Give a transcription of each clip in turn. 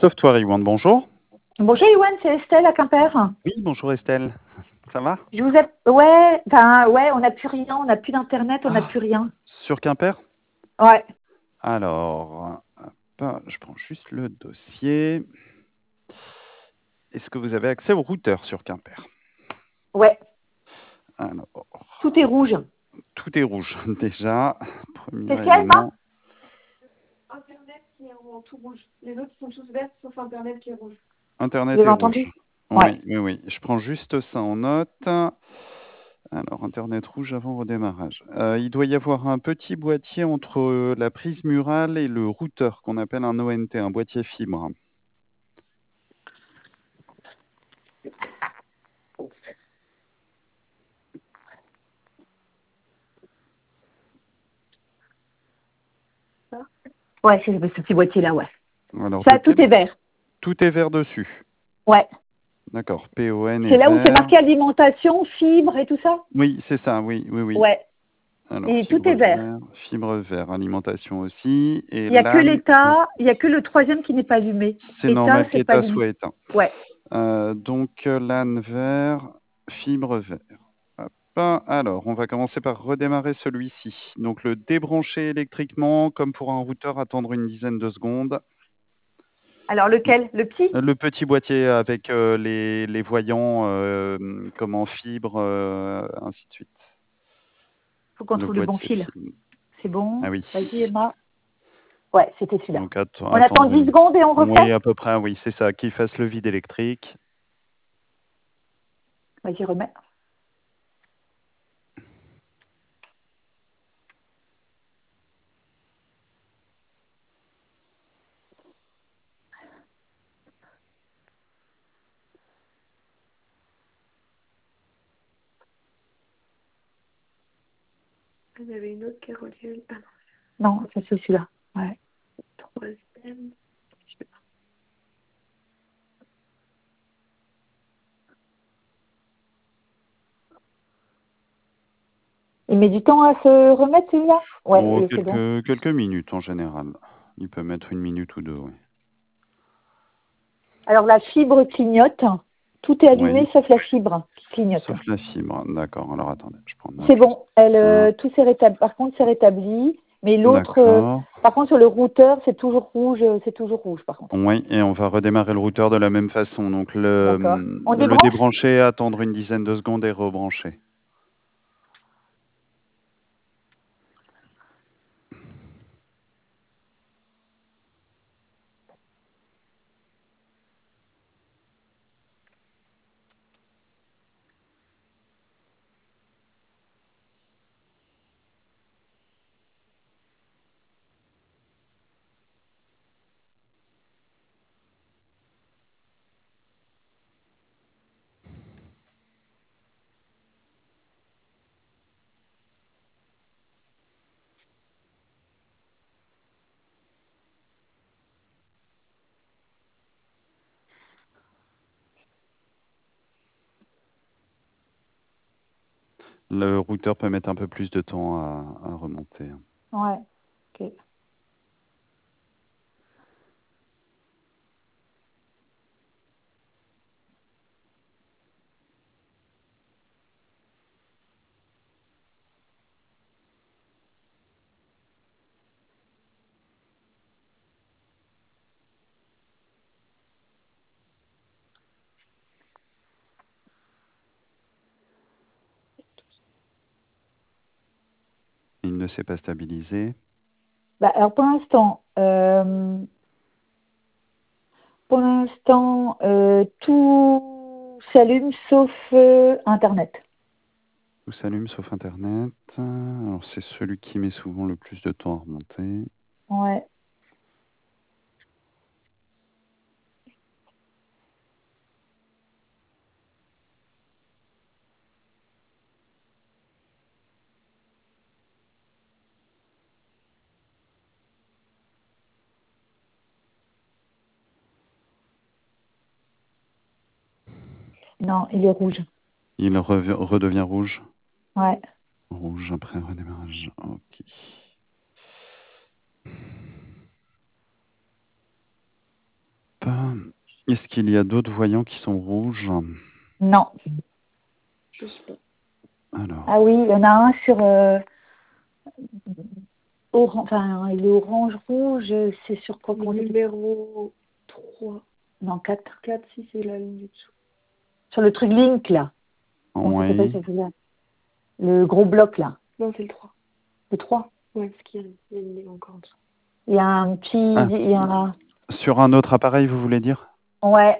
Software Iwan, bonjour. Bonjour Yoann, c'est Estelle à Quimper. Oui, bonjour Estelle. Ça va? Je vous ai... ouais, on n'a plus rien, on n'a plus d'internet, on n'a plus rien. Sur Quimper? Ouais. Alors, hop, je prends juste le dossier. Est-ce que vous avez accès au routeur sur Quimper? Ouais. Alors, Tout est rouge. tout est rouge déjà. Premier Qu'est-ce qu'il y a, élément. Internet qui est en tout rouge. Les autres sont tous verts sauf Internet qui est rouge. Internet Vous avez est entendu? rouge. Ouais. Oui. Je prends juste ça en note. Alors, Internet rouge avant redémarrage. Il doit y avoir un petit boîtier entre la prise murale et le routeur qu'on appelle un ONT, un boîtier fibre. Ouais, c'est ce petit boîtier-là, ouais. Alors, Ça, tout est vert. Tout est vert dessus. Ouais. D'accord. PON C'est est là où c'est vert. marqué alimentation, fibre et tout ça? Oui, c'est ça, oui. Ouais. Alors, Et tout fibre est vert. fibre vert, alimentation aussi. Et Il n'y a que LAN, l'état, il n'y a que le troisième qui n'est pas allumé. c'est normal C'est pas qu'état allumé. soit éteint. Ouais. Donc, LAN vert, fibre vert. Hop. Alors, on va commencer par redémarrer celui-ci. Donc, le débrancher électriquement, comme pour un routeur, attendre une dizaine de secondes. Alors lequel? Le petit? Le petit boîtier avec les voyants comme en fibre, ainsi de suite. Faut qu'on trouve le bon boîtier fil. fibre. C'est bon. Ah oui. Vas-y Emma. Ouais, c'était celui-là. Donc, On attend 10 secondes et on refait? Oui, à peu près, oui, c'est ça. Qu'il fasse le vide électrique. Vas-y, remets. Il y avait une autre qui est reliée. Ah non, ça c'est celui-là. Ouais. troisième. Il met du temps à se remettre celui-là? Ouais, c'est bon. Quelques minutes en général. Il peut mettre une minute ou deux, oui. Alors la fibre clignote. Tout est allumé Oui. sauf la fibre qui clignote. Sauf la fibre, d'accord. Alors attendez, je prends note. C'est bon. Tout s'est rétabli. Par contre, c'est rétabli. Mais l'autre, D'accord. par contre, sur le routeur, c'est toujours rouge. Par contre. Oui, et on va redémarrer le routeur de la même façon. Donc D'accord. On le débranche? débrancher, attendre une dizaine de secondes et rebrancher. Le routeur peut mettre un peu plus de temps à remonter. Ouais. Ok. Il ne s'est pas stabilisé. Bah, alors pour l'instant, tout s'allume sauf Internet. Tout s'allume sauf Internet. Alors c'est celui qui met souvent le plus de temps à remonter. Ouais. Non, il est rouge. Il redevient rouge. Ouais. Rouge après redémarrage. Ok. Est-ce qu'il y a d'autres voyants qui sont rouges? Non. Je sais pas. Alors, Ah oui, il y en a un sur enfin, il est orange-rouge, c'est sur quoi qu'on dit? Numéro 3. Non, 4. 4, 6, c'est la ligne du dessous. Sur le truc Link, là. Comment ça s'appelle, oui. celui-là? Le gros bloc, là. Non, c'est le 3. Le 3. Ouais, parce qu'il y a une ligne encore en dessous. Il y a un petit... Ah. Il y a un... Sur un autre appareil, vous voulez dire? Ouais.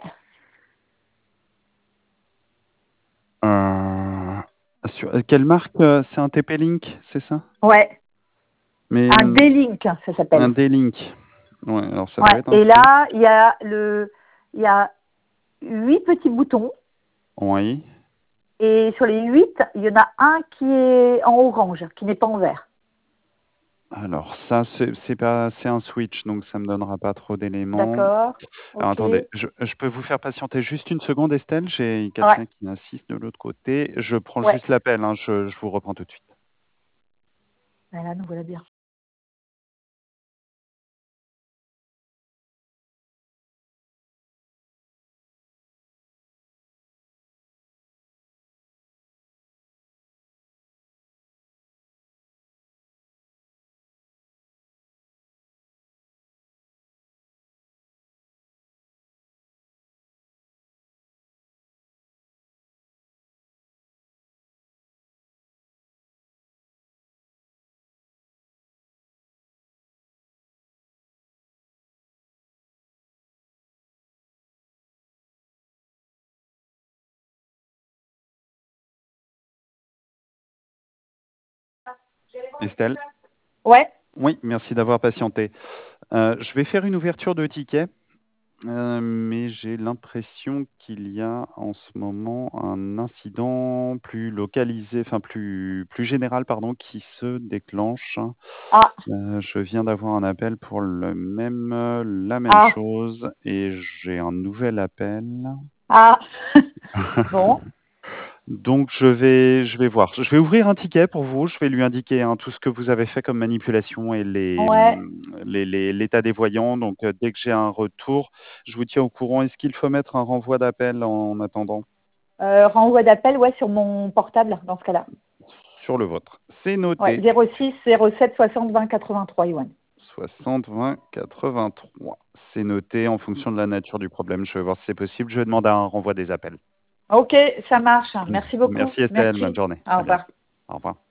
Quelle marque? C'est un TP-Link, c'est ça? Ouais. Mais Un D-Link, ça s'appelle. un D-Link. Ouais, alors ça Ouais. doit être un Et Switch. là, il y a 8 petits boutons. Oui. Et sur les 8, il y en a un qui est en orange, qui n'est pas en vert. Alors ça, c'est un Switch, donc ça me donnera pas trop d'éléments. D'accord. Alors Ok. attendez, je peux vous faire patienter juste une seconde, Estelle? J'ai quelqu'un qui insiste de l'autre côté. Je prends Ouais. juste l'appel, hein, je vous reprends tout de suite. Voilà, nous voilà bien. Estelle? Ouais. Oui, merci d'avoir patienté. Je vais faire une ouverture de ticket, mais j'ai l'impression qu'il y a en ce moment un incident plus localisé, enfin plus général, pardon, qui se déclenche. Ah. Je viens d'avoir un appel pour la même Ah. chose et j'ai un nouvel appel. Ah. Bon. Donc je vais voir. Je vais ouvrir un ticket pour vous. Je vais lui indiquer hein, tout ce que vous avez fait comme manipulation et Ouais. l'état des voyants. Donc dès que j'ai un retour, je vous tiens au courant. Est-ce qu'il faut mettre un renvoi d'appel en attendant? Renvoi d'appel, ouais, sur mon portable, dans ce cas-là. Sur le vôtre. C'est Ouais, noté. 06 07 60 20 83, Yoann. 60 20 83. C'est noté en fonction de la nature du problème. Je vais voir si c'est possible. Je vais demander un renvoi des appels. Ok, ça marche. Merci beaucoup. Merci Estelle. Bonne Merci. journée. Au À revoir. bientôt. Au revoir.